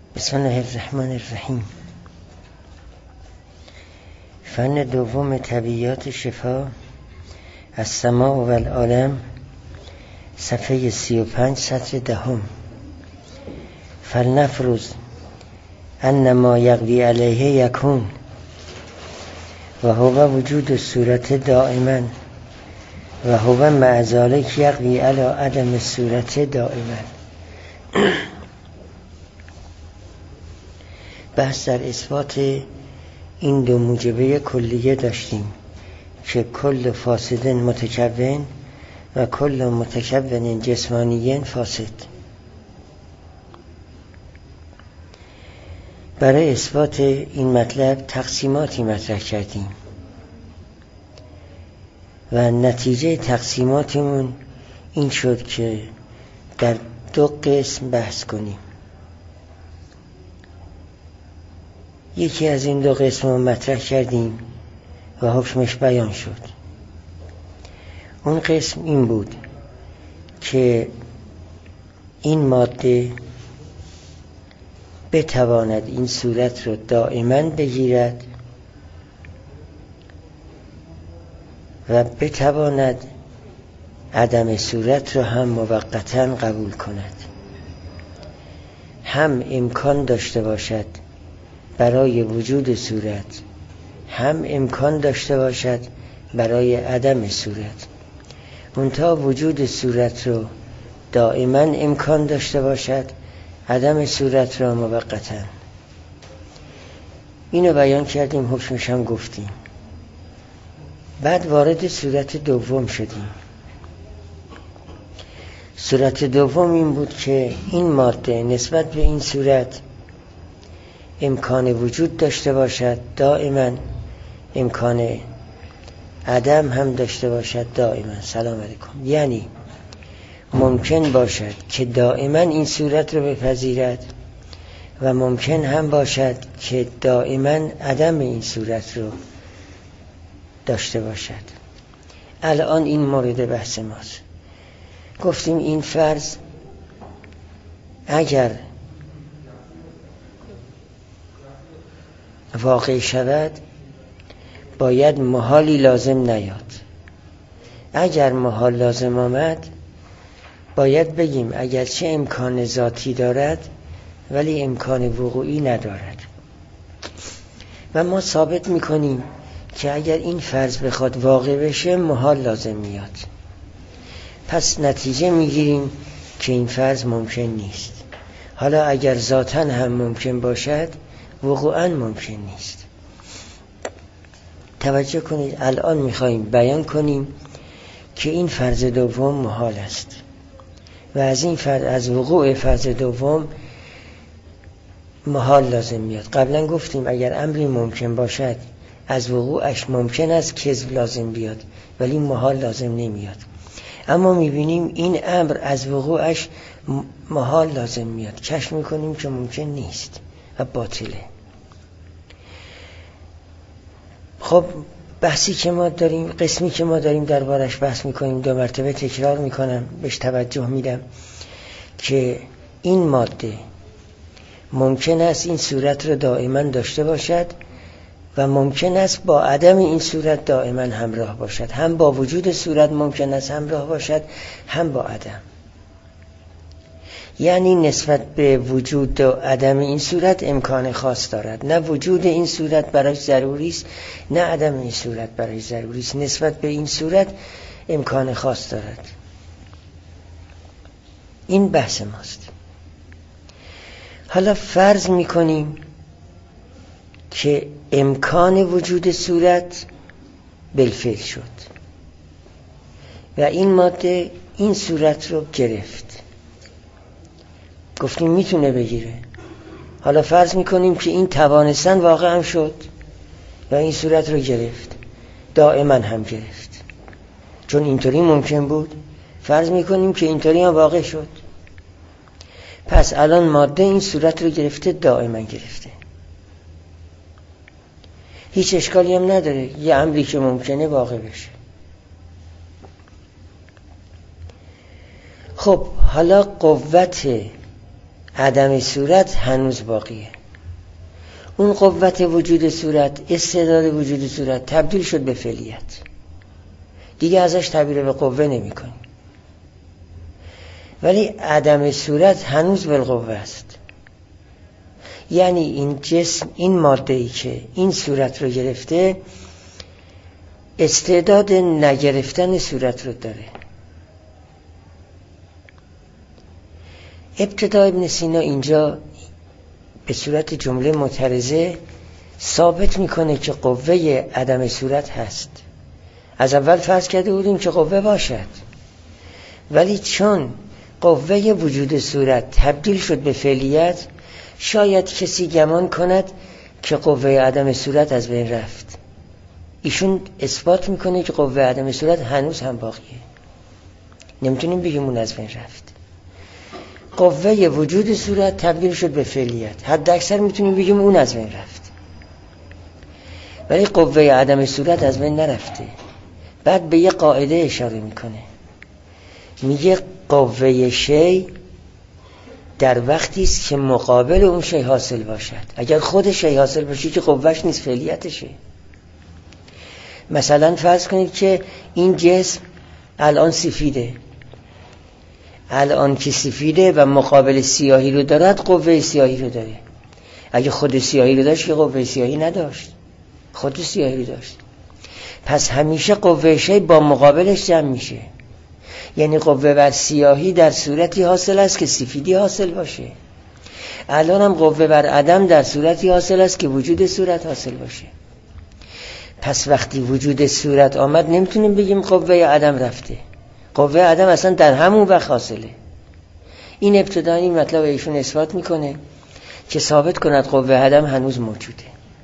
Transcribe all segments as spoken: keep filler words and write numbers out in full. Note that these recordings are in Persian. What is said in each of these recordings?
بسم الله الرحمن الرحیم. فن دوم طبیعیات شفا از سماع و العالم، صفحه سی و پنج، سطر دهم. فلنفرض ان ما یقوی علیه یکون و هو وجود صورت دائما و هو مع ذلک یقوی علی عدم صورت دائما. بحث در اثبات این دو موجبه کلیه داشتیم که کل فاسد متکون و کل متکون جسمانی فاسد. برای اثبات این مطلب تقسیماتی مطرح کردیم و نتیجه تقسیماتمون این شد که در دو قسم بحث کنیم. یکی از این دو قسم رو مطرح کردیم و حکمش بیان شد. اون قسم این بود که این ماده بتواند این صورت رو دائما بگیرد و بتواند عدم صورت رو هم موقتاً قبول کند. هم امکان داشته باشد برای وجود صورت، هم امکان داشته باشد برای عدم صورت. منتها وجود صورت رو دائما امکان داشته باشد، عدم صورت را موقتاً. اینو بیان کردیم، حکمش هم گفتیم. بعد وارد صورت دوم شدیم. صورت دوم این بود که این ماده نسبت به این صورت امکان وجود داشته باشد دائما، امکان عدم هم داشته باشد دائما. سلام علیکم. یعنی ممکن باشد که دائما این صورت رو بپذیرد و ممکن هم باشد که دائما عدم این صورت رو داشته باشد. الان این مورد بحث ماست. گفتیم این فرض اگر واقع شود باید محالی لازم نیاد. اگر محال لازم آمد باید بگیم اگرچه امکان ذاتی دارد ولی امکان وقوعی ندارد. و ما ثابت میکنیم که اگر این فرض بخواد واقع بشه محال لازم میاد. پس نتیجه میگیریم که این فرض ممکن نیست. حالا اگر ذاتاً هم ممکن باشد وقوعاً ممکن نیست. توجه کنید، الان میخواییم بیان کنیم که این فرض دوم محال است و از این فرض، از وقوع فرض دوم محال لازم میاد. قبلا گفتیم اگر امری ممکن باشد از وقوعش ممکن است کذب لازم بیاد ولی محال لازم نمیاد. اما میبینیم این امر از وقوعش محال لازم میاد، کشف میکنیم که ممکن نیست و باطله. خب بحثی که ما داریم، قسمی که ما داریم دربارش بحث میکنیم، دو مرتبه تکرار میکنم، بهش توجه میدم که این ماده ممکن است این صورت رو دائما داشته باشد و ممکن است با عدم این صورت دائما همراه باشد. هم با وجود صورت ممکن است همراه باشد، هم با عدم. یعنی نسبت به وجود و عدم این صورت امکان خاص دارد. نه وجود این صورت برای ضروری است، نه عدم این صورت برای ضروری است. نسبت به این صورت امکان خاص دارد. این بحث ماست. حالا فرض میکنیم که امکان وجود صورت بالفعل شد و این ماده این صورت رو گرفت. گفتیم میتونه بگیره. حالا فرض میکنیم که این توانستن واقع هم شد و این صورت رو گرفت، دائما هم گرفت، چون اینطوری ممکن بود. فرض میکنیم که اینطوری هم واقع شد. پس الان ماده این صورت رو گرفته، دائما گرفته، هیچ اشکالی هم نداره. یه امری که ممکنه واقع بشه. خب حالا قوت عدم صورت هنوز باقیه. اون قوت وجود صورت، استعداد وجود صورت تبدیل شد به فعلیت، دیگه ازش تعبیر به قوه نمی کنیم. ولی عدم صورت هنوز بالقوه است. یعنی این جسم، این ماده‌ای که این صورت رو گرفته، استعداد نگرفتن صورت رو داره. ابتدا ابن سینا اینجا به صورت جمله معترضه ثابت میکنه که قوه عدم صورت هست. از اول فرض کرده بودیم که قوه باشد، ولی چون قوه وجود صورت تبدیل شد به فعلیت، شاید کسی گمان کند که قوه عدم صورت از بین رفت. ایشون اثبات میکنه که قوه عدم صورت هنوز هم باقیه، نمیتونیم بگیم اون از بین رفت. قوه وجود صورت تبدیل شد به فعلیت، حد اکثر میتونیم بگیم اون از بین رفت، ولی قوه عدم صورت از بین نرفته. بعد به یه قاعده اشاره میکنه، میگه قوه شی در وقتی است که مقابل اون شی حاصل باشد. اگر خود شی حاصل باشه که قوهش نیست، فعلیتشه. مثلا فرض کنید که این جسم الان سفیده، الان که سفیده و مقابل سیاهی رو دارد، قوه سیاهی رو داره. اگه خود سیاهی رو داشت که قوه سیاهی نداشت، خود سیاهی رو داشت. پس همیشه قوه شی با مقابلش جمع میشه. یعنی قوه بر سیاهی در صورتی حاصل است که سفیدی حاصل باشه. الان هم قوه بر عدم در صورتی حاصل است که وجود صورت حاصل باشه. پس وقتی وجود صورت آمد نمیتونیم بگیم قوه عدم رفته. قوه عدم اصلا در همون وقت حاصله. این ابتدایی این مطلب ایشون اثبات میکنه که ثابت کند قوه عدم هنوز موجوده.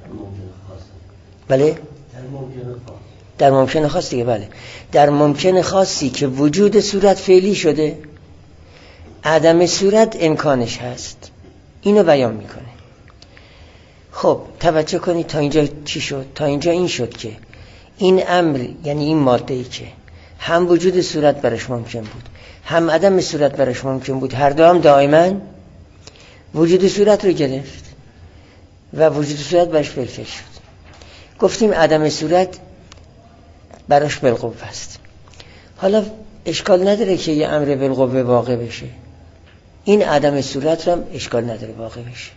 بله؟ در ممکن خاص دیگه. بله، در ممکن خاصی که وجود صورت فعلی شده، عدم صورت امکانش هست. اینو بیان میکنه. خب توجه کنید تا اینجا چی شد؟ تا اینجا این شد که این امر، یعنی این ماده‌ای که هم وجود صورت برش ممکن بود، هم عدم صورت برش ممکن بود، هر دو هم دائما وجود صورت رو گرفت و وجود صورت برش بالفعل شد. گفتیم عدم صورت براش بالقوه است. حالا اشکال نداره که یه امر بالقوه واقع بشه، این عدم صورت رو هم اشکال نداره واقع بشه.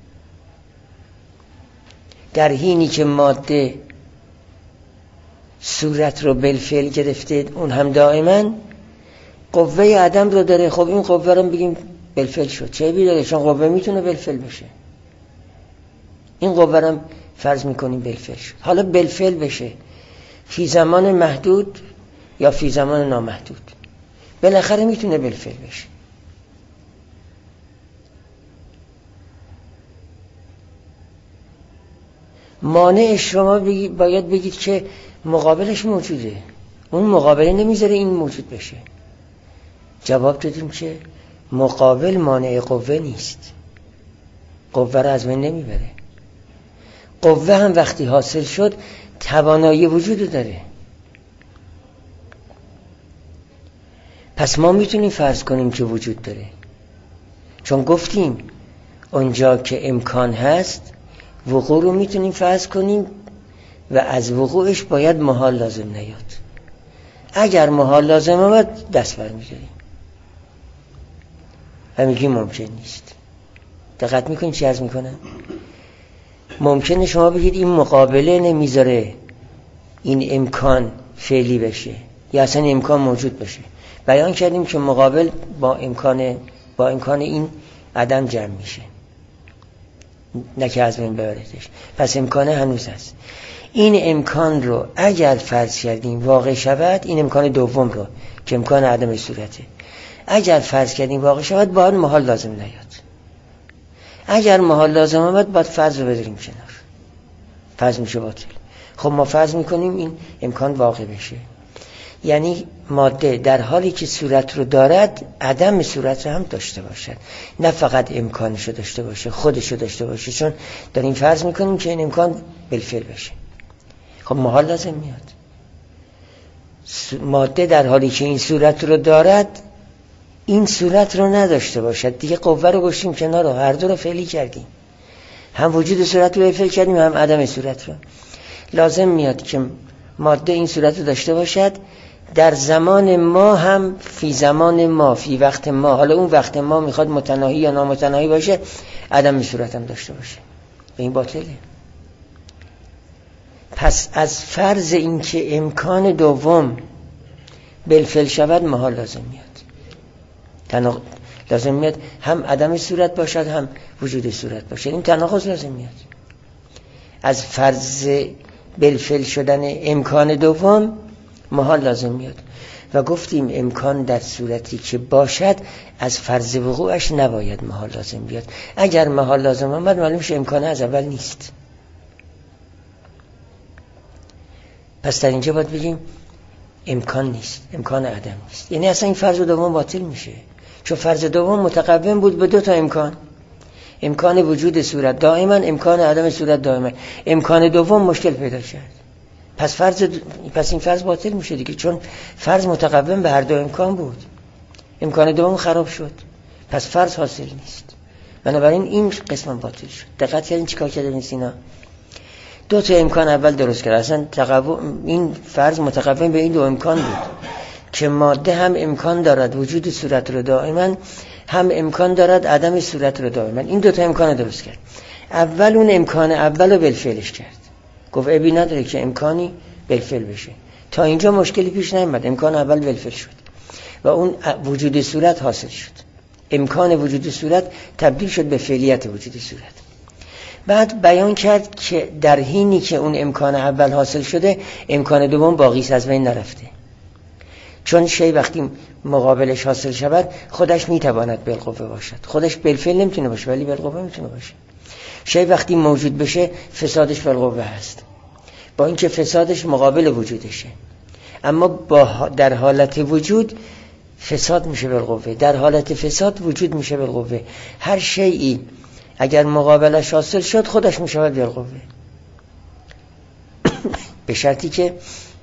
در حینی که ماده صورت رو بالفعل گرفته، اون هم دائما قوه عدم رو داره. خب این قوه رو بگیم بالفعل شد، چه بی داره؟ چون قوه میتونه بالفعل بشه. این قوه رو فرض میکنیم بالفعل شد. حالا بالفعل بشه فی زمان محدود یا فی زمان نامحدود، بالاخره میتونه بالفعل بشه. مانعش شما بگی باید بگید که مقابلش موجوده، اون مقابله نمیذاره این موجود بشه. جواب دادیم که مقابل مانع قوه نیست، قوه رو از بین نمیبره. قوه هم وقتی حاصل شد توانایی وجود داره. پس ما میتونیم فرض کنیم که وجود داره، چون گفتیم اونجا که امکان هست وقوع رو میتونیم فرض کنیم و از وقوعش باید محال لازم نیاد. اگر محال لازم آمد دست بر می‌داریم و میگیم ممکن نیست. دقت میکنین چی عرض میکنم؟ ممکنه شما بگید این مقابله نمیذاره این امکان فعلی بشه یا اصلا امکان موجود بشه. بیان کردیم که مقابل با امکان با امکان این عدم جمع میشه، نه که از بین ببردش. پس امکان هنوز هست. این امکان رو اگر فرض کردیم واقع شود، این امکان دوم رو که امکان عدم صورته، اگر فرض کردیم واقع شود باید محال لازم نیاد. اگر محال لازم آمد باید فرض رو بذاریم کنار، فرض میشه باطل. خب ما فرض میکنیم این امکان واقع بشه، یعنی ماده در حالی که صورت رو دارد عدم صورت رو هم داشته باشد، نه فقط امکانش رو داشته باشه، خودش رو داشته باشه. چون داریم فرض میکنیم که این امکان بالفعل بشه. خب محال لازم میاد. ماده در حالی که این صورت رو دارد این صورت رو نداشته باشد، دیگه قوه رو گشتیم کنار، رو هر دو رو فعلی کردیم، هم وجود صورت رو فعل کردیم هم عدم صورت رو. لازم میاد که ماده این صورت رو داشته باشد در زمان ما هم فی زمان ما، فی وقت ما. حالا اون وقت ما میخواد متناهی یا نامتناهی باشه، عدم صورت هم داشته باشه، به این باطله. پس از فرض این که امکان دوم بالفعل شود محال لازم میاد. تناقض لازم میاد، هم عدم صورت باشد هم وجود صورت باشد، این تناقض لازم میاد. از فرض بالفعل شدن امکان دوم محال لازم میاد و گفتیم امکان در صورتی که باشد از فرض وقوعش نباید محال لازم بیاد. اگر محال لازم آمد معلوم میشه امکان از اول نیست. پس در اینجا باید بگیم امکان نیست، امکان عدم نیست، یعنی اصلا این فرض دوم باطل میشه، چون فرض دوم متقوم بود به دو تا امکان، امکان وجود صورت دائما، امکان عدم صورت دائما. امکان دوم مشکل پیدا کرد، پس فرض د... پس این فرض باطل میشه دیگه، چون فرض متقوم به هر دو امکان بود، امکان دوم خراب شد، پس فرض حاصل نیست. بنابراین این قسم باطل شد. دقت کردین چیکار کرده ابن سینا؟ دو تا امکان اول درست کرد. اصلا تقوم این فرض متقوم به این دو امکان بود که ماده هم امکان دارد وجود صورت رو دائما، هم امکان دارد عدم صورت رو دائما. این دو تا امکان درست کرد. اول اون امکان اول رو بالفعلش کرد، گفت ابی نداره که امکانی بالفعل بشه. تا اینجا مشکلی پیش نیامد، امکان اول بالفعل شد و اون وجود صورت حاصل شد. امکان وجود صورت تبدیل شد به فعلیت وجود صورت. بعد بیان کرد که در حینی که اون امکان اول حاصل شده، امکان دوم باقی است، از بین نرفته. چون شی وقتی مقابلش حاصل شود خودش میتواند بالقوه باشد، خودش بالفعل نمیتونه باشه ولی بالقوه میتونه باشه. شی وقتی موجود بشه فسادش بالقوه هست، با اینکه فسادش مقابل وجودشه، اما با در حالت وجود فساد میشه بالقوه، در حالت فساد وجود میشه بالقوه. هر شیئی اگر مقابلش حاصل شد خودش میشود بالقوه به شرطی که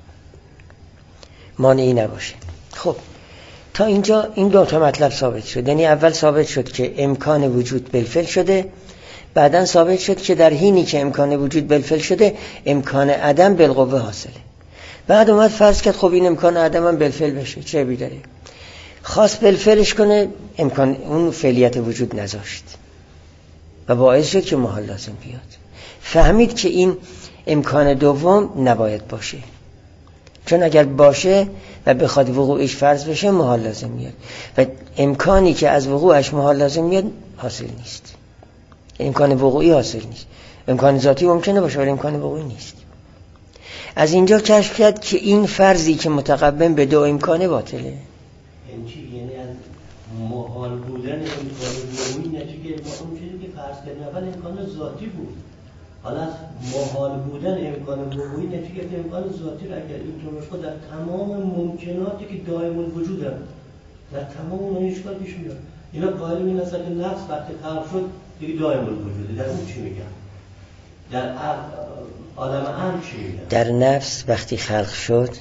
مانعی نباشه. خب تا اینجا این دو تا مطلب ثابت شد. یعنی اول ثابت شد که امکان وجود بالفعل شده، بعدن ثابت شد که در حینی که امکان وجود بالفعل شده امکان عدم بالقوه حاصله. بعد اومد فرض کرد خب این امکان عدم هم بالفعل بشه، چه عیبی داره؟ خواست بالفعلش کنه، امکان اون فعلیت وجود نذاشت و باعث شد که محال لازم بیاد. فهمید که این امکان دوم نباید باشه، چون اگر باشه و بخواد وقوعش فرض بشه محال لازم میاد و امکانی که از وقوعش محال لازم میاد حاصل نیست، امکان وقوعی حاصل نیست. امکان ذاتی ممکنه باشه ولی امکان وقوعی نیست. از اینجا کشف کرد که این فرضی که متقوم به دو امکانه باطله. یعنی یعنی از محال بودن امکان وقوعی نتیجه با اون چیزی که فرض کردن اول امکان ذاتی بود، حالا از محال بودن امکان وقوعی نتیجه که امکان ذاتی را اگر این طور در تمام ممکناتی که دائم الوجود هم در تمام اون اشکال پیش میاد. اینا قائل این هستن که نفس وقتی خلق شد دیگه دائم الوجوده. در اون چی میگن؟ در عالم عام چی میگن؟ در نفس وقتی خلق شد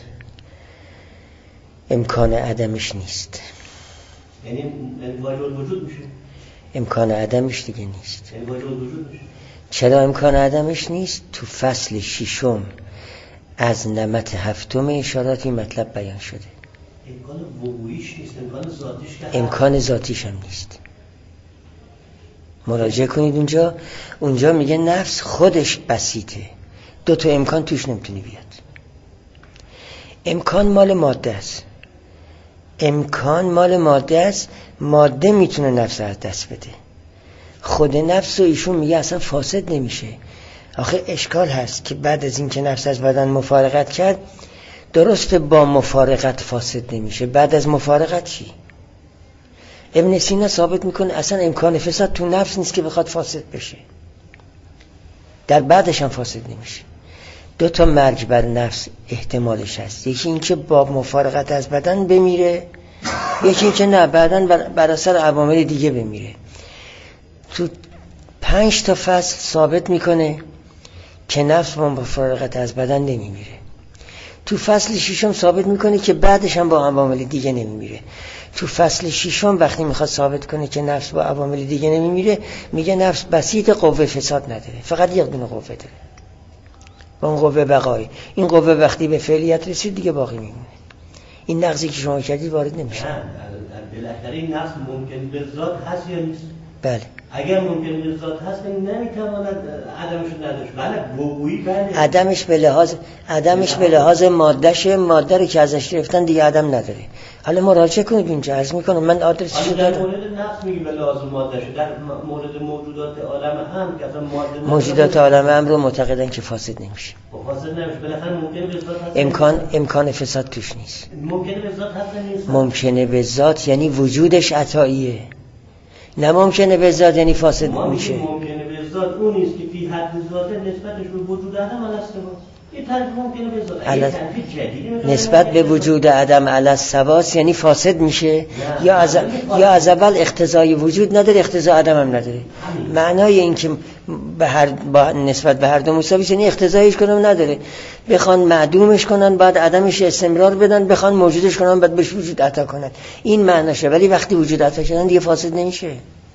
امکان عدمش نیست، یعنی واجب الوجود میشه، امکان عدمش دیگه نیست. یعنی واجب الوجود میشه. چرا امکان عدمش نیست؟ تو فصل ششم از نمط هفتم اشارات این مطلب بیان شده. امکان وقوعیش نیست، امکان ذاتیش که امکان ذاتیش هم نیست. مراجعه کنید اونجا، اونجا میگه نفس خودش بسیطه، دو تا امکان توش نمیتونی بیاد. امکان مال ماده است، امکان مال ماده است، ماده میتونه نفس از دست بده. خود نفس و ایشون میگه اصلا فاسد نمیشه. آخه اشکال هست که بعد از این که نفس از بدن مفارقت کرد، درسته با مفارقت فاسد نمیشه، بعد از مفارقت چی؟ ابن سینا ثابت میکنه اصلا امکان فساد تو نفس نیست که بخواد فاسد بشه، در بعدش هم فاسد نمیشه. دو تا مرج بر نفس احتمالش هست، یکی این که با مفارقت از بدن بمیره، یکی این که نه بعدن بر, بر اثر عوامل دیگه بمیره. تو پنج تا فصل ثابت میکنه که نفس با مفارقت از بدن نمیمیره. تو فصل ششم ثابت میکنه که بعدش هم با عوامل دیگه نمیمیره. تو فصل ششم وقتی میخواد ثابت کنه که نفس با عوامل دیگه نمیمیره، میگه نفس بسیط قوه فساد نداره، فقط یک دونه قوه داره با اون قوه بقایی. این قوه وقتی به فعلیت رسید دیگه باقی میمونه. این نقضی که شما کردید وارد نمیشه. بالاخره این نقص ممکن به ذات هست یا نیست؟ بله. اگر ممکن به ذات هست نمیتواند عدمش نداشت. بله گویی بله. عدمش به لحاظ عدمش به لحاظ مادهشه، ماده رو که ازش گرفتن دیگه عدم نداره. حالا مراجعه کنید اینجا عرض میکنم من آدرسشو دارم. در مورد نقص میگی به لحاظ مادهشه، در مورد موجودات عالم هم که اصلا ماده موجودات عالم هم رو معتقدن که فاسد نمیشه. فاسد نمیشه. بالاخره ممکنه به ذات هست. امکان امکان فساد توش نیست. ممکنه به ذات هست نیست. ممکنه به ذات یعنی وجودش عطاییه. نه ممکنه به ذات یعنی فاسد میشه. ممکنه به ذات اون نیست که فی حد ذات نسبتش به وجود عدم الاسباس. این تعریف ممکنه به ذات. علا... نسبت به وجود عدم الاسباس یعنی فاسد میشه یا از یا از اول اقتضای وجود نداره، اقتضای عدم هم نداره. معنای این که به هر با نسبت به هر دو مساوی یعنی اقتضایش کنم نداره. بخوان معدومش کنن بعد عدمش استمرار بدن، بخوان موجودش کنن بعد بهش وجود عطا کنن. این معناشه. ولی وقتی وجود عطا کردن دیگه فاسد نمیشه.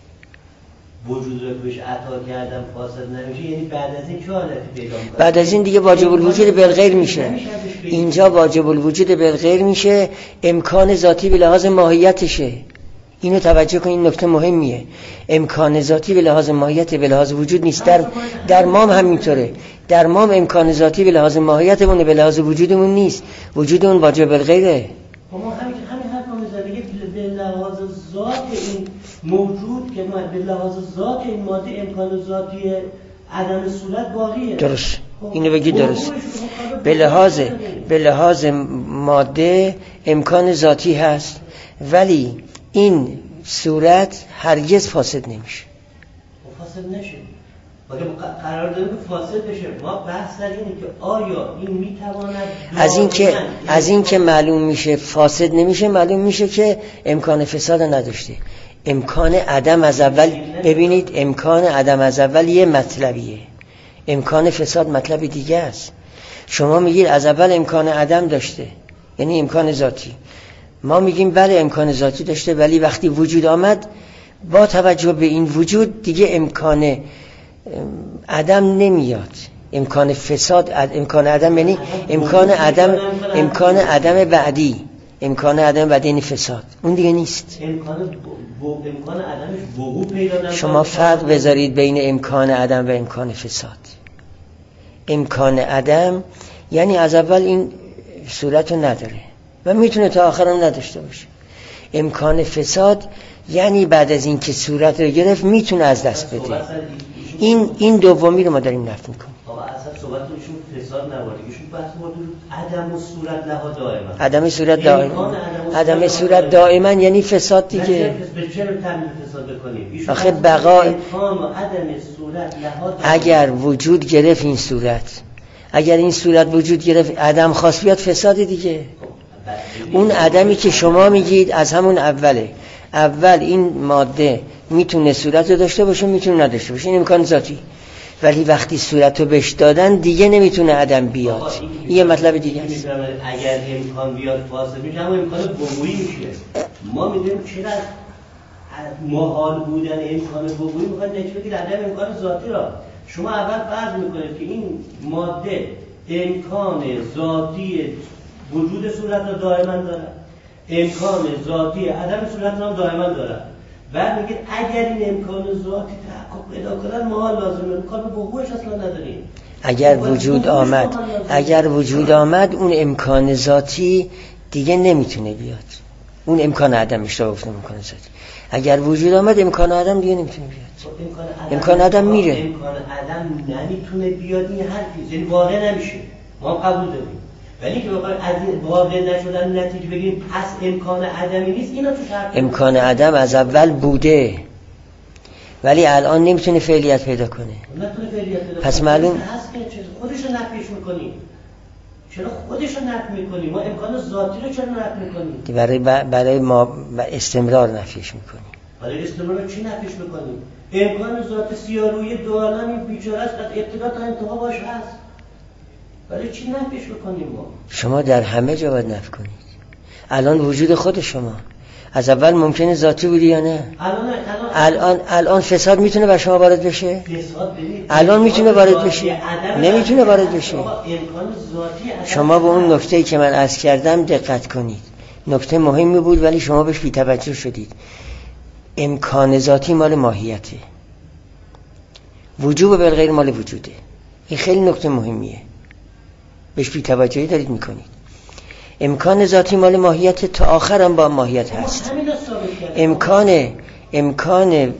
وجود رو بهش عطا کردم فاسد نمیشه، یعنی بعد از این چه حالتی پیدا می‌کنه؟ بعد از این دیگه واجب الوجود بالغیر میشه. اینجا واجب الوجود بالغیر میشه، امکان ذاتی به لحاظ ماهیتشه. اینو توجه کن، این نکته مهمیه. امکان ذاتی به لحاظ ماهیت به لحاظ وجود نیست. در در مام همینطوره. در مام امکان ذاتی به لحاظ ماهیتمون به لحاظ وجودمون نیست. وجود اون واجب بالغیره. ما همین همین حرفا می‌زنه به لحاظ ذات این موجود که ما به لحاظ ذات این ماده امکان ذاتی عدم صورت باقیه. درست. اینو بگی درست. به لحاظ به لحاظ ماده امکان ذاتی هست ولی این صورت هرگز فاسد نمیشه. فاسد نشه. اگه قرار داریم که فاسد بشه، ما بحث در اینه که آیا این میتواند از این که از این که معلوم میشه فاسد نمیشه، معلوم میشه که امکان فساد نداشته. امکان عدم از اول، ببینید امکان عدم از اول یه مطلبیه، امکان فساد مطلب دیگه است. شما میگید از اول امکان عدم داشته یعنی امکان ذاتی، ما میگیم بله امکان ذاتی داشته ولی وقتی وجود آمد با توجه به این وجود دیگه امکان عدم نمیاد. امکان فساد امکان عدم یعنی امکان عدم امکان عدم بعدی امکان عدم بعدی یعنی فساد اون دیگه نیست. امکان امکان عدمش وقوع پیدا نمی‌کنه. شما فرق بذارید بین امکان عدم و امکان فساد. امکان عدم یعنی از اول این صورت رو نداره و میتونه تا آخر هم نداشته باشه. امکان فساد یعنی بعد از این که صورت رو گرفت میتونه از دست بده. این این دومی رو ما داریم نفی میکنیم. آقا اصلا صحبتشون فساد نبوده، ایشون بحث مورد عدم و صورت لها دائما. عدم صورت دائما. عدم صورت دائما یعنی فساد دیگه. به چه تعبیر فساد بکنیم؟ آخه بقا امکان و عدم صورت لها اگر وجود گرفت این صورت، اگر این صورت وجود گرفت عدم خاص بیاد فساد دیگه. اون عدمی که شما میگید از همون اوله. اول این ماده میتونه صورت رو داشته باشه میتونه نداشته باشه، این امکان ذاتی. ولی وقتی صورت رو بهش دادن دیگه نمیتونه عدم بیاد. این یه مطلب دیگه است. اگر امکان بیاد فاسد میشه اما امکان وقوعی میشه. ما میگیم چرا محال بودن امکان وقوعی میخواد نشون بده عدم امکان ذاتی را. شما اول فرض میکنید که این ماده امکان ذاتی وجود صورت را دائما داره، امکان ذاتی عدم صورت را دائما داره. بعد میگید اگر این امکان ذاتی تحقق پیدا کنن محال لازمه، امکان وقوعش اصلا نداریم. اگر وجود آمد اگر وجود آمد اون امکان ذاتی دیگه نمیتونه بیاد. اون امکان عدمش رو گفتم امکان ذاتی. اگر وجود آمد امکان عدم دیگه نمیتونه بیاد. امکان عدم میره. امکان عدم نمیتونه بیاد این حرفی، یعنی واقع نمیشه. ما قبول داریم. ولی که بخوایم از این واقع نشدن نتیجه بگیریم پس امکان عدمی نیست، اینا تو شرط امکان عدم از اول بوده ولی الان نمیتونه فعلیت پیدا کنه. نمیتونه فعلیت پیدا کنه. پس معلوم هست که خودش رو نفیش میکنیم. چرا خودش رو نفی میکنیم؟ ما امکان ذاتی رو چرا نفی میکنیم؟ برای برای ما استمرار نفیش میکنیم. برای استمرار چی نفیش میکنیم؟ امکان ذات سیاروی دو عالم این بیچاره است، از ابتدا تا انتها باش هست. برای چی نفیش بکنیم ما؟ شما در همه جا باید نفی کنید. الان وجود خود شما از اول ممکنه ذاتی بودی یا نه؟ الان الان الان فساد میتونه بر شما وارد بشه؟ فساد ببینید الان میتونه وارد بشه؟ نمیتونه وارد بشه. امکان ذاتی شما به اون نکته‌ای که من عرض کردم دقت کنید. نکته مهمی بود ولی شما بهش بی‌توجه شدید. امکان ذاتی مال ماهیته، وجوب بالغیر مال وجوده. این خیلی نکته مهمیه، بهش بی‌توجهی دارید میکنید. امکان ذاتی مال ماهیت، تا آخرم با ماهیت هست. امکان امکان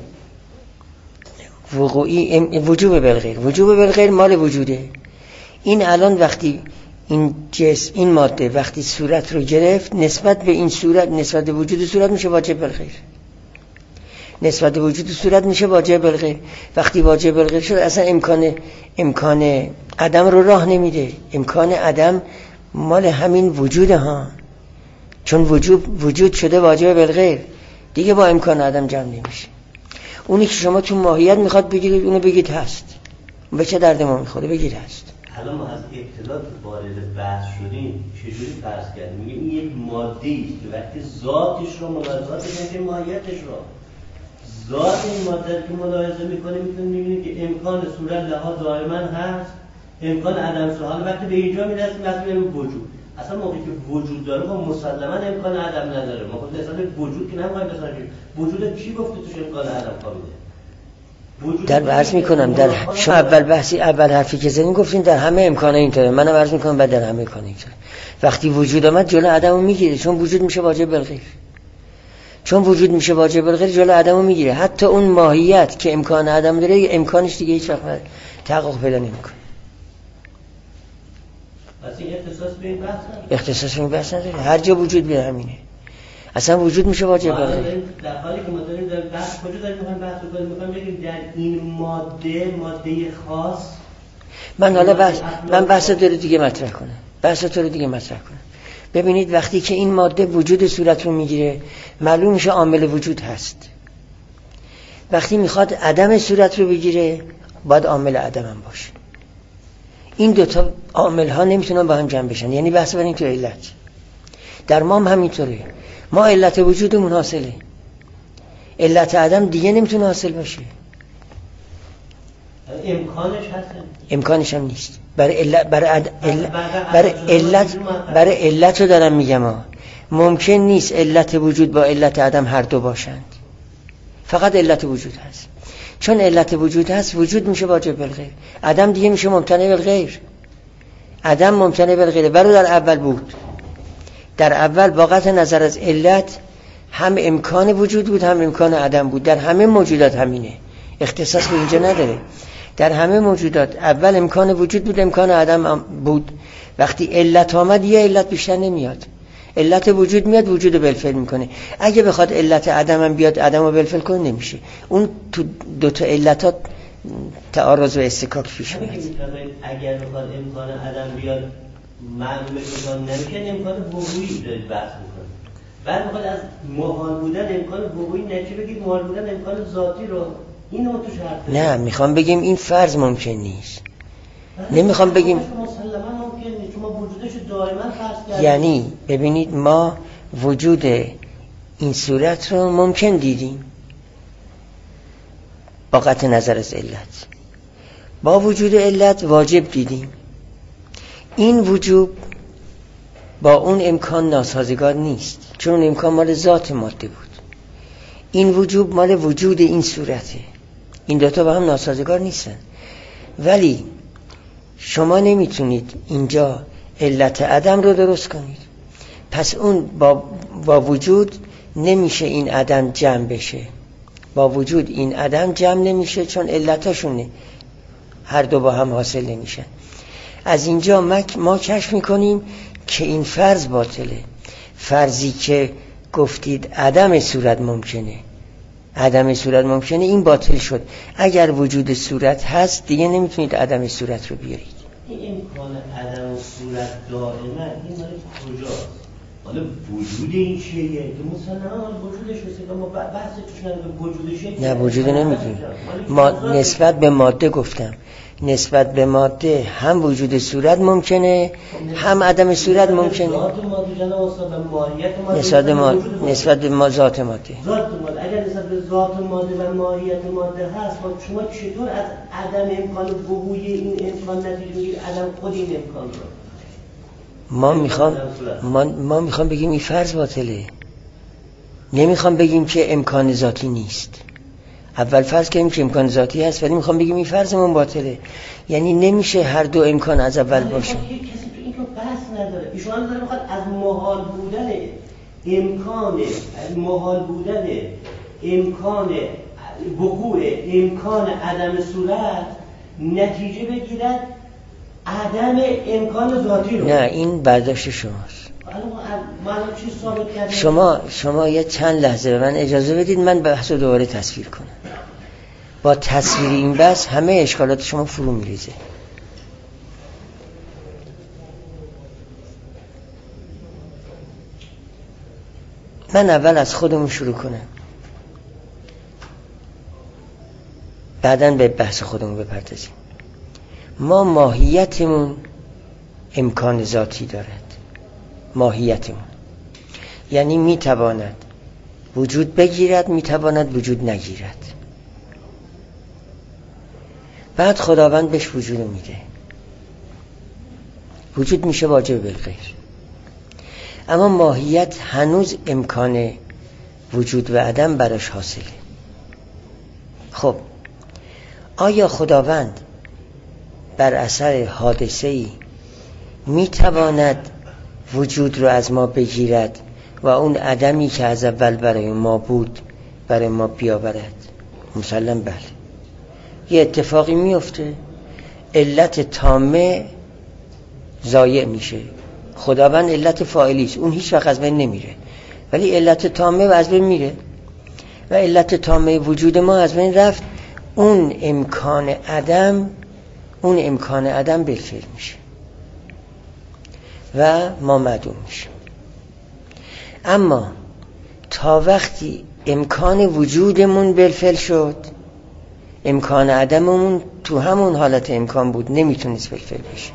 وقوعی وجوب بالغیر، وجوب بالغیر مال وجوده. این الان وقتی این جسم، این ماده وقتی صورت رو گرفت، نسبت به این صورت، نسبت به وجود صورت میشه واجب بالغیر، نسبت به وجود صورت میشه واجب بالغیر. وقتی واجب بالغیر شد اصلا امکان امکان عدم رو راه نمیده. امکان عدم مال همین وجوده ها، چون وجود وجود شده واجب بالغیر، دیگه با امکان عدم جمع نمیشه. اونی که شما تو ماهیت میخواد بگیرید اونو بگید هست، به چه درد ما میخوره؟ بگید هست. الان ما از ابتدا که وارد بحث شدیم چجوری فرض کردیم؟ میگه این یک ماده است که وقتی ذاتش رو ملاحظه میشه، ماهیتش رو ذات این ماده که ملاحظه میکنه میتونیم میبینیم که امکان صورت لها دائما هست، امکان عدم سوال. وقتی به اینجا میرسیم مثلا وجود، اصلا موقعی که وجود داره خب مسلما امکان عدم نداره. ما خود اصلا وجود که نمیخوایم بسازیم. وجود کی گفته توش امکان عدم خوابیده؟ در عرض میکنم در شما اول بحثی اول حرفی که زدین گفتین در همه امکانه اینطوره، منم عرض میکنم بعد در همه امکانه اینطوره. وقتی وجود آمد جلو عدمو میگیره، چون وجود میشه واجب بالغیر، چون وجود میشه واجب بالغیر جلو عدمو میگیره. حتی اون ماهیت که امکان عدم داره امکانش دیگه هیچ وقت تحقق پیدا نمیکنه. پس این اختصاص به این بحث نداره. اختصاص به این بحث نداره. هر جا وجود بیاره همینه. اصلا وجود میشه واجب بالغیر. در حالی که ما داریم در بحث کجا داریم میخوایم بحث کنیم، میخوایم بگیم در این ماده ماده خاص. من حالا بحث من بحث تو رو دیگه مطرح کنم. بحث تو رو دیگه مطرح کنم. ببینید وقتی که این ماده وجود صورت رو میگیره معلوم میشه عامل وجود هست. وقتی میخواد عدم صورت رو بگیره باید عامل عدم هم باشه. این دوتا عامل ها نمیتونن با هم جمع بشن، یعنی بحث بریم تو علت. در ما هم همینطوره. ما علت وجودمون حاصله، علت عدم دیگه نمیتونه حاصل باشه. امکانش هست؟ امکانش هم نیست. برای علت برای عد... علت برای علت برای علت رو دارم میگم ها. ممکن نیست علت وجود با علت عدم هر دو باشند، فقط علت وجود هست. چون علت وجود هست وجود میشه واجب بالغیر، عدم دیگه میشه ممتنع بالغیر. عدم ممتنع بالغیر. برای در اول بود، در اول با قطع نظر از علت هم امکان وجود بود هم امکان عدم بود. در همه موجودات همینه، اختصاص به اینجا نداره. در همه موجودات اول امکان وجود بود، امکان عدم بود. وقتی علت آمد یه علت بیشتر نمیاد، علت وجود میاد، وجود بالفعل میکنه. اگه بخواد علت عدم هم بیاد عدم رو بالفعل کنه نمیشه. اون تو دو تا علتات تعارض و استکاک پیش میاد. اگر بخواد امکان عدم بیاد معلومه امکان نمیشه، امکان وقوعی دارید بحث میکنه. بعد میخواد از محال بودن امکان وقوعی نتیجه بگید محال بودن امکان ذاتی رو. اینو توش حرف نه میخوام بگیم این فرض ممکن نیست. نمیخوام بگیم مسلما ممکن نیست، چون وجودش دائما فرض کردیم. یعنی ببینید ما وجود این صورت رو ممکن دیدیم با قطع نظر از علت، با وجود علت واجب دیدیم. این وجوب با اون امکان ناسازگار نیست، چون اون امکان مال ذات ماده بود. این وجوب مال وجود این صورته. این دوتا با هم ناسازگار نیستن. ولی شما نمیتونید اینجا علت عدم رو درست کنید، پس اون با, با وجود نمیشه این عدم جمع بشه. با وجود این عدم جمع نمیشه، چون علتاشونه هر دو با هم حاصل نمیشن. از اینجا ما کشف میکنیم که این فرض باطله. فرضی که گفتید عدم صورت ممکنه، عدم صورت ممکنه، این باطل شد. اگر وجود صورت هست دیگه نمیتونید عدم صورت رو بیارید. این امکان عدم صورت دائما این مال کجاست؟ حالا وجود این چیه که مثلا وجودش هست که ما بحث توش نداره، وجودش نه وجود نمیدونیم. ما نسبت به ماده گفتم، نسبت به ماده هم وجود صورت ممکنه هم عدم صورت ممکنه. ذات ماده جناب استاد ماهیت ماده نسبت به ماده نسبت به ما ذات ماده ذات ماده اگر نسبت به ذات ماده و ماهیت ماده هست خب شما چطور از عدم امکان وقوع این امکان نتیجه میگیرید عدم خود این امکان رو؟ ما میخوام ما, ما میخوام بگیم این فرض باطله، نمیخوام بگیم که امکان ذاتی نیست. اول فرض کنیم که امکان ذاتی هست ولی میخوام بگیم این فرضمون باطله، یعنی نمیشه هر دو امکان از اول باشه. کسی تو این رو بحث نداره، ایشون داره میخواد از محال بودن امکان از محال بودن امکان وقوع امکان عدم صورت نتیجه بگیرد عدم امکان ذاتی رو. نه این برداشت شماست. چی شما شما یه چند لحظه به من اجازه بدید من بحث رو دوباره تصویر کنم. با تصویر این بحث همه اشکالات شما فرو میریزه. من اول از خودمون شروع کنم بعداً به بحث خودمون بپردازیم. ما ماهیتمون امکان ذاتی دارد، ماهیتمون یعنی میتواند وجود بگیرد میتواند وجود نگیرد. بعد خداوند بهش وجود میده، وجود میشه واجب بالغیر، اما ماهیت هنوز امکان وجود و عدم براش حاصله. خب آیا خداوند بر اثر حادثه‌ای میتواند وجود رو از ما بگیرد و اون عدمی که از اول برای ما بود برای ما بیاورد؟ مسلم بله. یه اتفاقی میفته، علت تامه ضایع میشه. خداوند علت فاعلی است، اون هیچ وقت از بین نمیره، ولی علت تامه از بین میره و علت تامه وجود ما از بین رفت. اون امکان عدم اون امکان عدم بالفعل میشه و ما معدوم میشه. اما تا وقتی امکان وجودمون بالفعل شد، امکان عدممون تو همون حالت امکان بود، نمیتونست بالفعل بشه.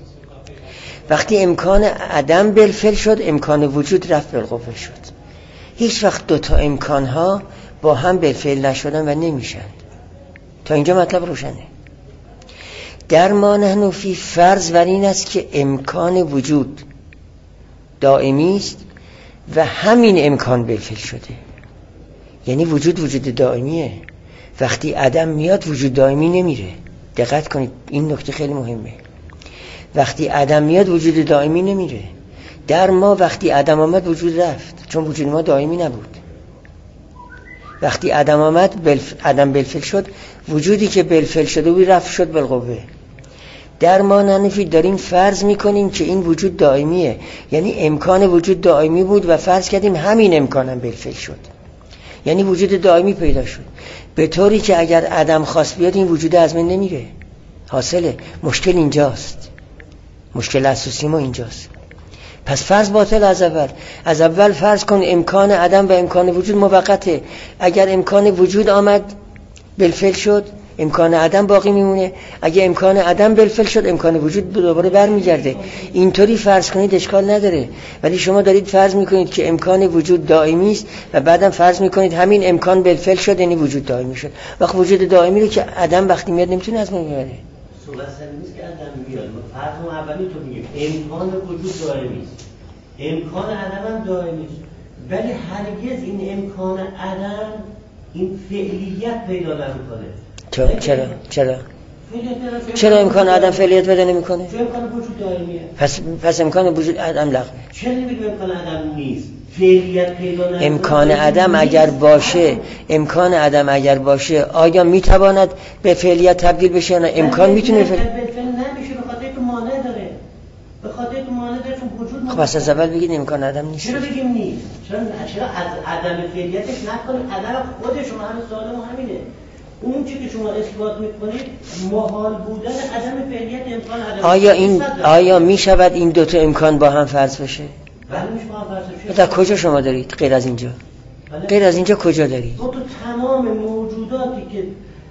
وقتی امکان عدم بالفعل شد امکان وجود رفت بالقوه شد. هیچ وقت دوتا امکان ها با هم بالفعل نشدن و نمیشن. تا اینجا مطلب روشنه. در ما نحن فی فرض بر این است که امکان وجود دائمی است و همین امکان بالفعل شده، یعنی وجود وجود دائمیه. وقتی عدم میاد وجود دائمی نمیره. دقت کنید این نکته خیلی مهمه. وقتی عدم میاد وجود دائمی نمیره. در ما وقتی عدم آمد وجود رفت، چون وجود ما دائمی نبود. وقتی عدم آمد بلف... عدم بالفعل شد، وجودی که بالفعل شده بود رفت شد بالقوه. در ما ننفی داریم فرض میکنیم که این وجود دائمیه، یعنی امکان وجود دائمی بود و فرض کردیم همین امکانم بالفعل شد، یعنی وجود دائمی پیدا شد، به طوری که اگر عدم خواست بیاد این وجود از من نمیره. حاصله مشکل اینجاست، مشکل اساسی ما اینجاست. پس فرض باطل از اول. از اول فرض کن امکان عدم و امکان وجود موقته. اگر امکان وجود آمد بالفعل شد، امکان عدم باقی میمونه. اگه امکان عدم بالفعل شد، امکان وجود دوباره برمیگرده. اینطوری فرض کنید اشکال نداره. ولی شما دارید فرض میکنید که امکان وجود دائمی است و بعدم فرض میکنید همین امکان بالفعل شد یعنی وجود دائمی شد. وقت وجود دائمی رو که عدم وقتی میاد نمیتونه از ما ببره. صحبت نیست که عدم میاد. فرض اولی تو میگیم امکان وجود دائمی است، امکان عدم هم دائمی است، ولی هرگز این امکان عدم این فعلیت پیدا نمیکنه. چرا چرا چرا چرا امکان عدم فعلیت پیدا نمیکنه؟ چون امکان وجود دائمیه. پس پس امکان وجود عدم لغوه. چرا نمیگیم امکان عدم نیست؟ فعلیت پیدا نمیکنه. امکان عدم اگر باشه، امکان عدم اگر باشه آیا میتواند به فعلیت تبدیل بشه نه؟ امکان میتونه فعل نمیشه، به خاطر که مانع داره. به خاطر که مانع داره چون وجود. خب پس از اول بگید امکان عدم نیست. چرا بگیم نیست؟ چرا چرا از عدم فعلیتش نکنیم؟ عدم خود شما همین سوال ما همینه. اون چیزی که شما اثبات میکنید محال بودن عدم فعلیت امکان عدم. آیا این آیا میشود این دو تا امکان با هم فرض بشه؟ بله میشه با هم فرض بشه. در کجا شما دارید غیر از اینجا؟ بله. غیر از اینجا کجا دارید؟ تو تو تمام موجوداتی که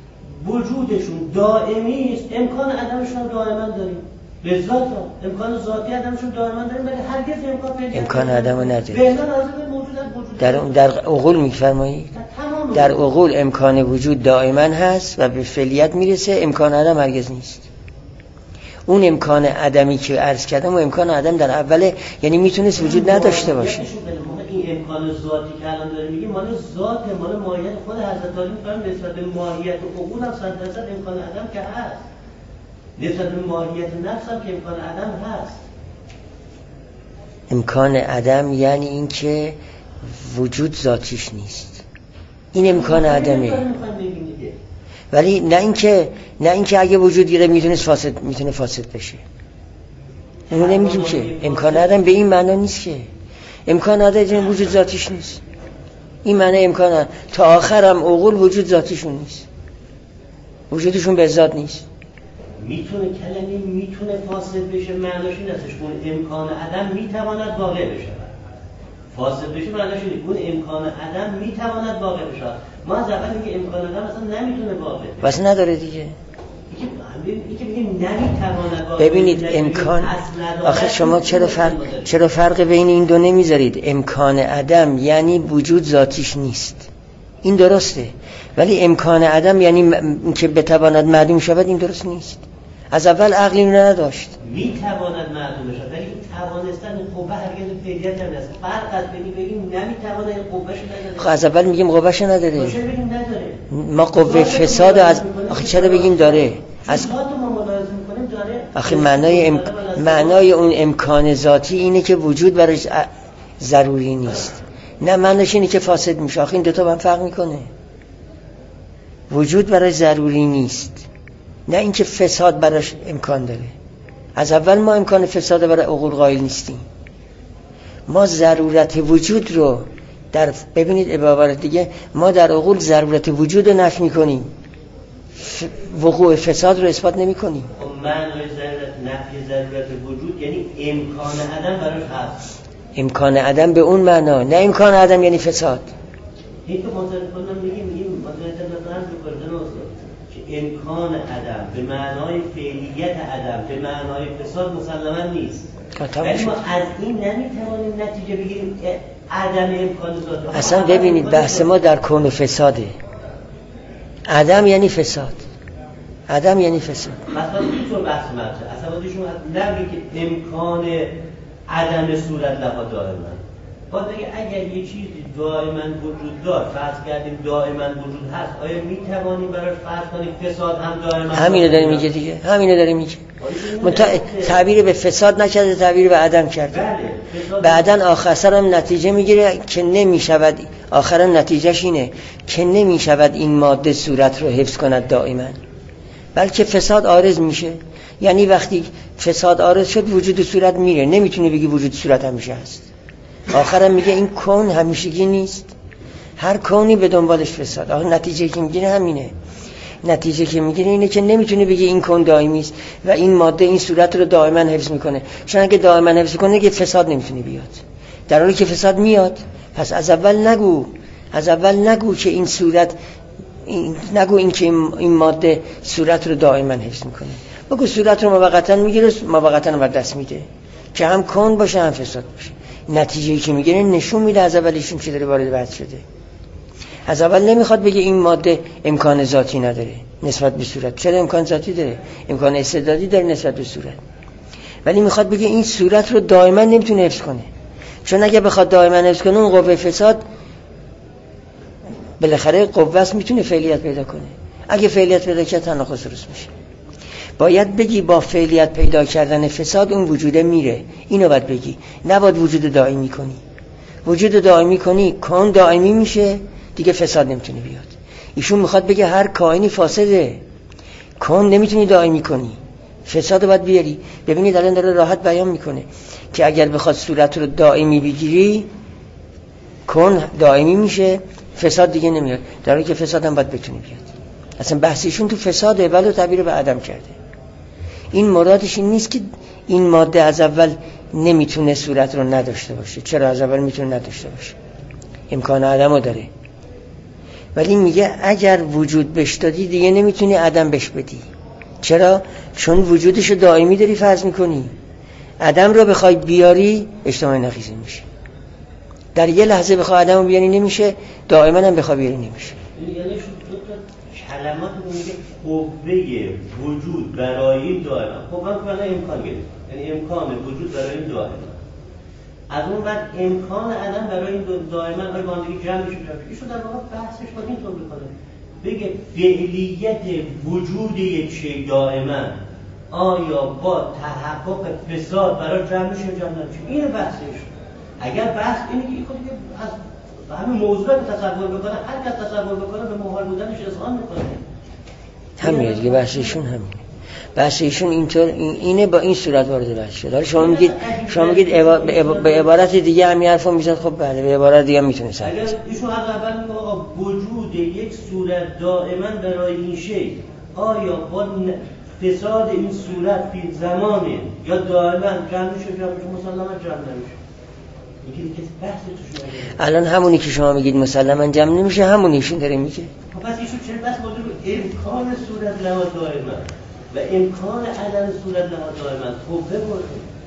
وجودشون دائمی است، امکان عدمشون دائما داریم. به ذات امکان ذاتی عدمشون دائما داریم، ولی هرگز امکان پیدا امکان عدم رو نداریم. بهتر از این موجودات وجود در در عقول میفرمایید در عقول امکان وجود دائما هست و به فعلیت میرسه، امکان عدم هرگز نیست. اون امکان عدمی که عرض کردم و امکان عدم در اوله، یعنی میتونست وجود نداشته باشه. این امکان ذاتی که الان داریم میگیم مال ذات، مال ماهیت خود حضرت علی میفرمایند نسبت به ماهیت و عقول هم صد درصد امکان عدم که هست، نسبت به ماهیت نفس هم که امکان عدم هست. امکان عدم یعنی این که وجود ذاتیش نیست، این امکان عدمه. ولی نه اینکه نه اینکه اگه وجود گیره میتونه فاسد میتونه فاسد بشه. اون نمیگیم که امکان عدم به این معنا نیست که امکان عدم وجود ذاتیش نیست. این معنی امکان عدم تا آخرم عقول وجود ذاتیشون نیست، وجودشون به ذات نیست. میتونه کلمه میتونه فاسد بشه معناش این هستش اون امکان عدم میتواند واقع بشه. فاسد بشه معناش اینه اون امکان عدم میتواند واقع بشه. ما از اول میگه امکان عدم اصلا نمیتونه واقع بشه. واسه نداره دیگه. اینکه بگیم نمیتواند واقع ببینید امکان، آخه شما چرا فرق چرا فرق بین این دو نمیذارید؟ امکان عدم یعنی وجود ذاتیش نیست، این درسته، ولی امکان عدم یعنی که بتواند معدوم شود، این درست نیست. از اول عقلی نداشت. میتواند معدوم شود، ولی توانستن قوه هرگز فعلیت نیست. فرق از بین بگیم نمیتواند قوهش نداره. خب از اول میگیم قوهش نداره. چرا بگیم نداره؟ ما قوه فساد از آخه چرا بگیم داره؟ از ما ملاحظه میکنیم داره. آخه معنای ام... معنای اون امکان ذاتی اینه که وجود برایش ضروری نیست، نه معنیش اینه که فاسد میشه. آخه این دو تا با هم فرق میکنه. وجود برای ضروری نیست، نه اینکه فساد براش امکان داره. از اول ما امکان فساد برای عقول قائل نیستیم. ما ضرورت وجود رو در ببینید عبارت دیگه، ما در عقول ضرورت وجود رو نفی میکنیم، ف... وقوع فساد رو اثبات نمیکنیم. معنای ضرورت نفی ضرورت وجود یعنی امکان عدم براش هست. امکان عدم به اون معنا، نه امکان عدم یعنی فساد. این که متأسفانه میگیم میگیم متأسفانه بکنه که امکان عدم به معنای فعلیت عدم به معنای فساد مسلما نیست. ولی ما از این نمیتوانیم نتیجه بگیریم عدم امکان ذات. اصلا ببینید بحث ما در کون و فساده. عدم یعنی فساد، عدم یعنی فساد. مثلا اینطور بحث مرسه اصلا بودیشون نمیگه که امکان عدم صورت لها دائما. باید بگه اگر یه چیزی دائما وجود دار، فرض کردیم دائما وجود هست، آیا میتوانیم براش فرض کنیم فساد هم دائما؟ همینو داره میگه دیگه، همینو داره میگه. منتها تعبیر به فساد نکرده، تعبیر به عدم کرده. بعدن آخر هم نتیجه میگیره که نمیشود، آخرا نتیجهش اینه که نمیشود این ماده صورت رو حفظ کند دائما، بلکه فساد عارض میشه. یعنی وقتی فساد عارض شد وجود صورت میره، نمیتونه بگی وجود صورت همیشه هست. آخرم میگه این کون همیشگی نیست، هر کونی به دنبالش فساد. آخه نتیجه که میگیره همینه، نتیجه که میگیره اینه که نمیتونه بگه این کون دائمی است و این ماده این صورت رو دائما حفظ میکنه، چون اگه دائما حفظ کنه که فساد نمیتونه بیاد، در حالی که فساد میاد. پس از اول نگو از اول نگو که این صورت این نگو این که این ماده صورت رو دائما حفظ میکنه، بگو صورت رو موقتا میگیره، موقتا بر دست میده که هم کون باشه هم فساد باشه. نتیجه‌ای که میگیره نشون میده از اولشون که داره وارد بحث شده. از اول نمیخواد بگه این ماده امکان ذاتی نداره نسبت به صورت. چرا امکان ذاتی داره؟ امکان استعدادی داره نسبت به صورت. ولی میخواد بگه این صورت رو دائما نمیتونه حفظ کنه، چون اگه بخواد دائما حفظ کنه اون قوه فساد بالاخره قوه است، میتونه فعلیت پیدا کنه. اگه فعلیت پیدا کنه تناقض درست میشه. باید بگی با فعلیت پیدا کردن فساد اون وجوده میره، اینو باید بگی. نباید وجود دائمی کنی. وجود دائمی کنی کون دائمی میشه دیگه، فساد نمیتونه بیاد. ایشون میخواد بگه هر کائنی فاسده، کون نمیتونی دائمی کنی، فساد باید بیاری. ببینید الان داره راحت بیان میکنه که اگر بخواد صورت رو دائمی بگیری کون دائمی میشه، فساد دیگه نمیاد، در حالی که فساد هم باید بتونی بیاد. اصلا بحثیشون تو فساده، ولی تعبیر به عدم کرده. این مرادش این نیست که این ماده از اول نمیتونه صورت رو نداشته باشه. چرا از اول میتونه نداشته باشه؟ امکان عدمو داره. ولی میگه اگر وجود بهش دادی دیگه نمیتونی عدم بهش بدی. چرا؟ چون وجودشو دائمی داری فرض میکنی. عدم رو بخوای بیاری اجتماع نقیضه میشه. در یه لحظه بخوای عدم رو بیاری نمیشه، دائما هم بخوای بیاری نمیشه. یعنی دو تا کلمات رو میگه قوه وجود برای این دائما. خب من کلا امکان گرفت، یعنی امکان وجود برای این دائما. از اون بعد امکان عدم برای این دائما آیا باندگی جمع میشه جمع میشه. در واقع بحثش با این طور بکنه، بگه فعلیت وجود یک شی دائما آیا با تحقق فساد برای جمع میشه جمع نمیشه. این بحثش. اگر بحث اینه که خودی از همین موضوع رو تصور بکنه، هر کس تصور بکنه به محال بودنش اذعان میکنه. همینه دیگه، بحثشون همینه. بحث ایشون اینطور اینه، با این صورت وارد بحث شد. حالا شما میگید شما میگید به عبارت دیگه همین حرفو میزد. خب بله، به عبارت دیگه میتونه سر اگر ایشون از اول میگه آقا وجود یک صورت دائما برای این شی آیا با فساد این صورت فی زمانه یا دائما جمع میشه جمع میشه مسلما جمع نمیشه. میگه دیگه بحث توش نداره. الان همونی که شما میگید مسلما جمع نمیشه همونی ایشون داره میگه. خب پس ایشون چرا بحث موضوع امکان صورت لما دائما و امکان عدم صورت لما دائما خب ببرده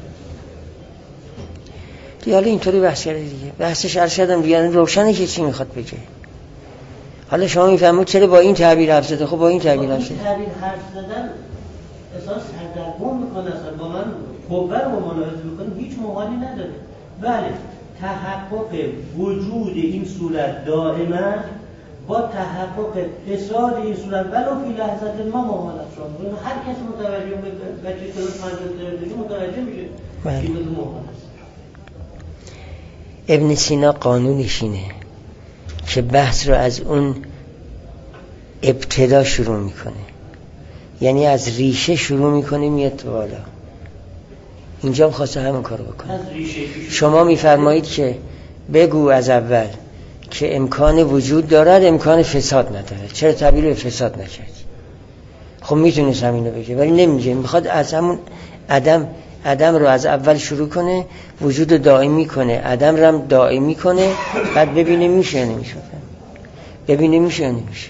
دیگه. حالا اینطوری بحث کرده دیگه. بحثش ارشدم دیگه روشنه که چی میخواد بگه. حالا شما میفهمید چرا با این تعبیر حرف زده. خب با این تعبیر حرف زده. این تعبیر حرف زدن احساس سردرگم میکنه، اصلا با من خبر رو مناقضه میکنه، هیچ محالی نداره. بله، تحقق وجود این صورت دائما با تحقق فساد این صورت ولو فی لحظه ما محال است. هر کس متوجه به بچه کلاس پنجم دیگه متوجه میشه که این محال است. ابن سینا قانونش اینه که بحث رو از اون ابتدا شروع میکنه، یعنی از ریشه شروع میکنه میاد تو بالا. اینجا خواسته همون کارو بکنه. شما میفرمایید که بگو از اول که امکان وجود دارد امکان فساد نداره، چرا تعبیر به فساد نکردی؟ خب میتونست همینو بگه ولی نمیگه، میخواد از همون عدم عدم رو از اول شروع کنه، وجود دائمی کنه، عدم رو هم دائمی کنه، بعد ببینه میشه یا نمیشه. ببینه میشه یا نمیشه.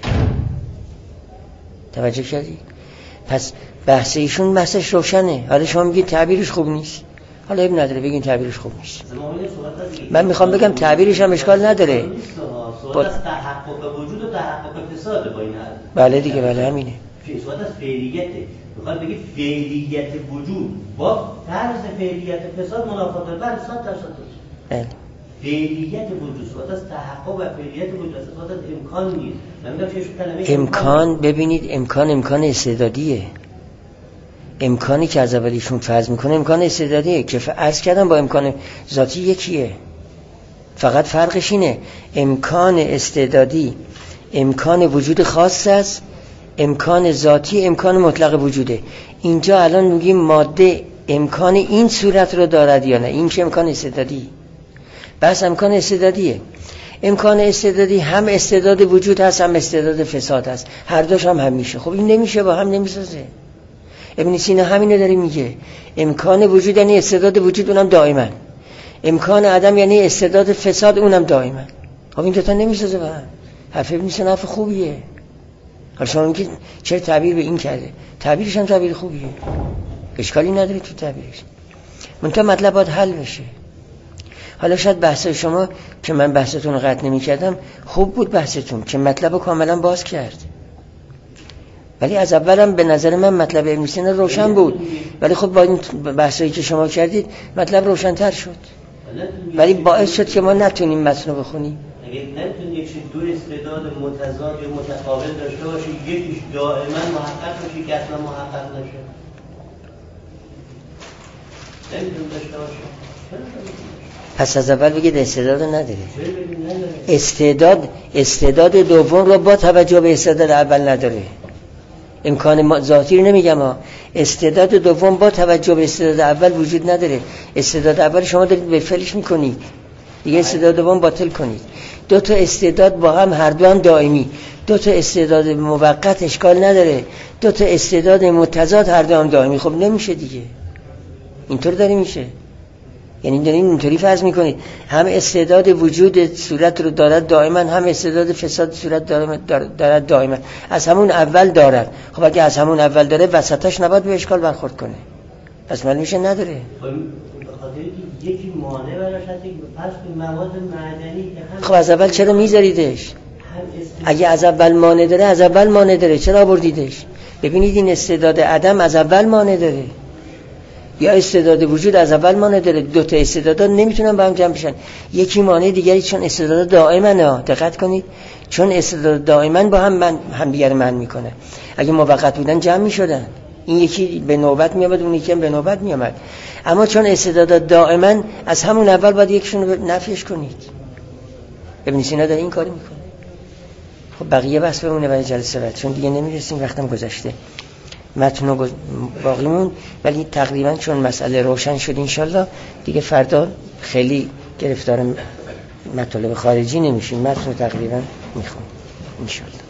توجه کردی؟ پس بحث ایشون بحثش روشنه. حالا شما میگید تعبیرش خوب نیست، حالا اب نداره بگین تعبیرش خوب نیست. من میخوام بگم تعبیرش هم اشکال نداره. صورت از تحقق وجود و تحقق فساده با این حد. بله دیگه، بله همینه. صورت از فعلیته. میخواد بگی فعلیت وجود با طرز فعلیت فساد منافات داره. بله صد درصد درست. بله. فعلیت وجود صورت از تحقق و فعلیت وجود صورت از امکان نیست. من میگم چه کلمه امکان، ببینید امکان امکان استعدادیه. امکانی که از اولیشون فرض میکنه امکان استعدادیه که عرض کردم با امکان ذاتی یکیه. فقط فرقش اینه امکان استعدادی امکان وجود خاص است، امکان ذاتی امکان مطلق وجوده. اینجا الان میگیم ماده امکان این صورت رو دارد یا نه، این که امکان استعدادی. بس امکان استعدادیه. امکان استعدادی هم استعداد وجود هست هم استعداد فساد هست، هر دوش هم هم میشه. خب این نمیشه، با هم نمیسازه. ابن سینا همینو داره میگه، امکان وجود یعنی استعداد وجود اونم دائما، امکان عدم یعنی استعداد فساد اونم دائما. خب این دوتا نمیسازه با هم. حرف ابن سینا حرف خوبیه. حالا شما میگید چرا تعبیر به این کرده؟ تعبیرش هم تعبیر خوبیه، اشکالی نداره تو تعبیرش، منتها مطلب باید حل بشه. حالا شاید بحث شما که من بحثتون رو قطع نمی کردم خوب بود بحثتون که مطلب رو کاملا باز کرد، ولی از اولم به نظر من مطلب ابن سینا روشن بود، ولی خب با این بحثایی که شما کردید مطلب روشن‌تر شد، ولی باعث شد که ما نتونیم متن رو بخونیم. اگه نمیتونی یک دو استعداد متضاد یا متقابل داشته باشی، یکیش دائما محقق باشه که اصلا محقق نشه، نمیتونی داشته باشه. پس از اول بگید استعداد نداره. استعداد استعداد دوم رو با توجه به استعداد اول نداره. امکان ذاتی رو نمیگم ها، استعداد دوم با توجه به استعداد اول وجود نداره. استعداد اول شما دارید به فعلش میکنید دیگه، استعداد دوم باطل کنید. دو تا استعداد با هم هر دو هم دائمی، دو تا استعداد موقت اشکال نداره، دو تا استعداد متضاد هر دو هم دائمی. خب نمیشه دیگه، اینطور داره میشه. یعنی دارین اینطوری فرض میکنید هم استعداد وجود صورت رو دارد دائما، هم استعداد فساد صورت دارد دائما، از همون اول دارد. خب اگه از همون اول داره وسطش نباید به اشکال برخورد کنه، پس معلوم میشه نداره. یکی مانع براش هست که پس مواد معدنی که هم خب از اول چرا میذاریدش؟ اگه از اول مانع داره از اول مانع داره چرا آوردیدش؟ ببینید این استعداد عدم از اول مانع داره یا استعداد وجود از اول مانع داره. دو تا استعدادا نمیتونن با هم جمع بشن، یکی مانع دیگری، چون استعداد دائما. دقت کنید چون استعداد دائما با هم من هم دیگر من میکنه. اگه موقت بودن جمع میشدن، این یکی به نوبت میامد اون یکی هم به نوبت میامد، اما چون استعداد دائما از همون اول باید یکشون رو نفیش کنید. ببینید اینا داره این کاری میکنه. خب بقیه بحث بمونه برای جلسه بعد، چون دیگه نمیرسیم، وقتم گذشته. متن باقی مون، ولی تقریبا چون مسئله روشن شد انشالله دیگه فردا خیلی گرفتار مطالب خارجی نمیشیم، متن تقریبا میخونیم انشالله.